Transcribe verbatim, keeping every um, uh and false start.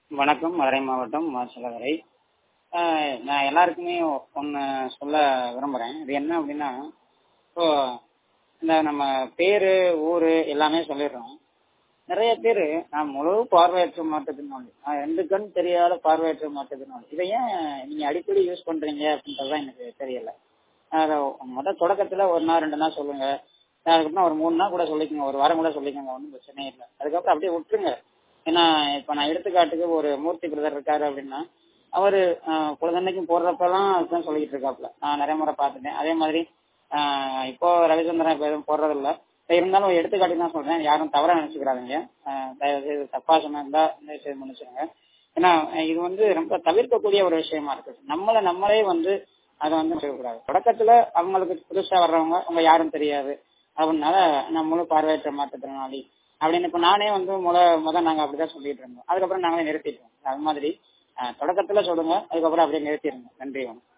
வணக்கம். மதுரை மாவட்டம் மாசிலவரை. நான் எல்லாருக்குமே ஒன்று சொல்ல விரும்புகிறேன். இது என்ன அப்படின்னா, இப்போ இந்த நம்ம பேரு ஊரு எல்லாமே சொல்லிடுறோம். நிறைய பேர் நான் முழு பார்வையற்ற மாற்றுத்திறனாளி, நான் ரெண்டு கண் தெரியாத பார்வையற்ற மாற்றுத்திறனாளி, இதை ஏன் நீங்க அடிக்கடி யூஸ் பண்றீங்க அப்படின்றதுதான் எனக்கு தெரியல. அதை முதல் தொடக்கத்துல ஒரு நாள் ரெண்டு நாள் சொல்லுங்க, அதுக்கப்புறம் ஒரு மூணு நாள் கூட சொல்லிக்கோங்க, ஒரு வாரம் கூட சொல்லிக்கோங்க, ஒன்றும் பிரச்சனையே இல்லை. அதுக்கப்புறம் அப்படியே விட்டுருங்க. ஏன்னா இப்ப நான் எடுத்துக்காட்டுக்கு ஒரு மூர்த்தி பிரதர் இருக்காரு அப்படின்னா, அவரு குழந்தைக்கும் போடுறப்பெல்லாம் அதுதான் சொல்லிட்டு இருக்காப்புல. நான் நிறைய முறை பார்த்துட்டேன். அதே மாதிரி ஆஹ் இப்போ ரவிச்சந்திரன் இப்ப எதுவும் போடுறது இல்லை. இருந்தாலும் ஒரு எடுத்துக்காட்டுக்கு தான் சொல்றேன், யாரும் தவறா நினைச்சுக்கிறாதீங்க. தயவுசெய்து தப்பா சொன்னா மன்னிச்சுருங்க. ஏன்னா இது வந்து ரொம்ப தவிர்க்கக்கூடிய ஒரு விஷயமா இருக்கு. நம்மளை நம்மளே வந்து அதை வந்து செய்யக்கூடாது. தொடக்கத்துல அவங்களுக்கு புதுசா வர்றவங்க அவங்க யாரும் தெரியாது அப்படின்னால நம்மளும் பார்வையற்ற மாற்றுத்திறனாளி அப்படின்னு இப்ப நானே வந்து முத முத நாங்க அப்படிதான் சொல்லிட்டு இருந்தோம். அதுக்கப்புறம் நாங்களே நிறுத்திட்டோம். அது மாதிரி தொடக்கத்துல சொல்லுங்க, அதுக்கப்புறம் அப்படியே நிறுத்திடுங்க. நன்றி.